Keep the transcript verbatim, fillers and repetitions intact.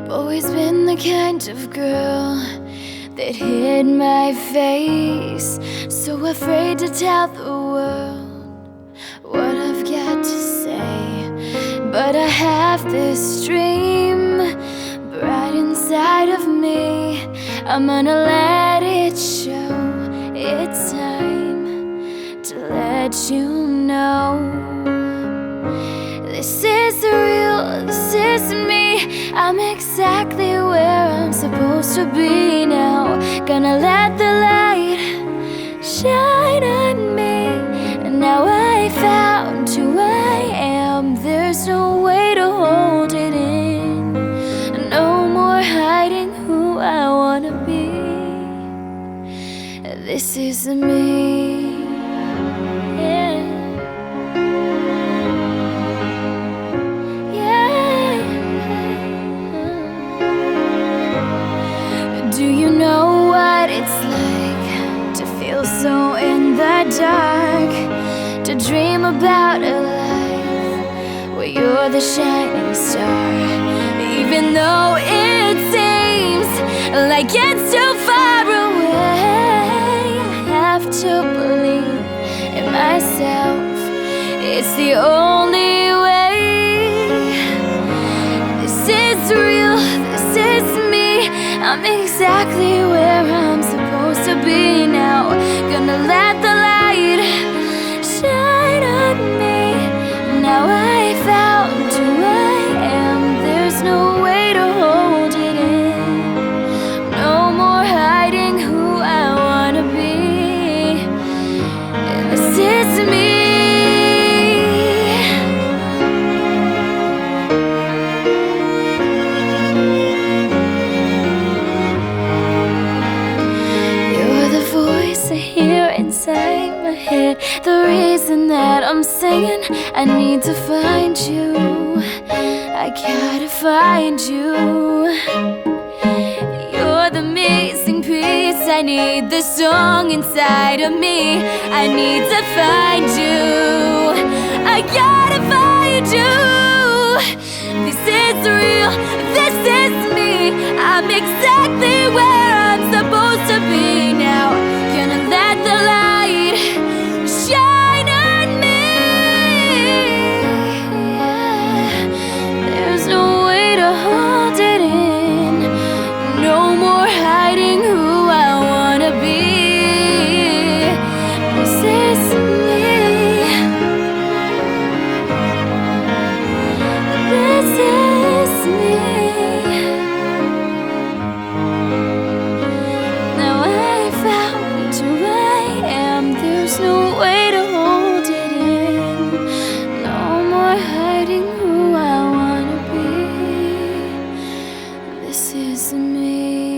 Always been the kind of girl that hid my face, so afraid to tell the world what I've got to say. But I have this dream bright inside of me. I'm gonna let it show. It's time to let you know this is real, this is me. I'm exactly where I'm supposed to be now. Gonna let the light shine on me. And now I found who I am. There's no way to hold it in. No more hiding who I wanna be. This is me. Yeah. Do you know what it's like to feel so in the dark? To dream about a life where you're the shining star. Even though it seems like it's too far away, I have to believe in myself. It's the only way. This is real, this is me. I'm exactly where I'm supposed to be now. Gonna let the light shine on me. Now I found who I am. There's no way to hold it in. No more hiding who I wanna be. This is me. Inside my head, the reason that I'm singing, I need to find you. I gotta find you. You're the missing piece. I need the song inside of me. I need to find you. I gotta find you. This is real, this is me. I'm exactly where I'm supposed to be now. Gonna let the light shine on me. Yeah. There's no way to hold it in. No more hiding who I wanna be. This is me. This is me. Now I found who I am. There's no way to hold it in. No more hiding who I wanna be. This is me.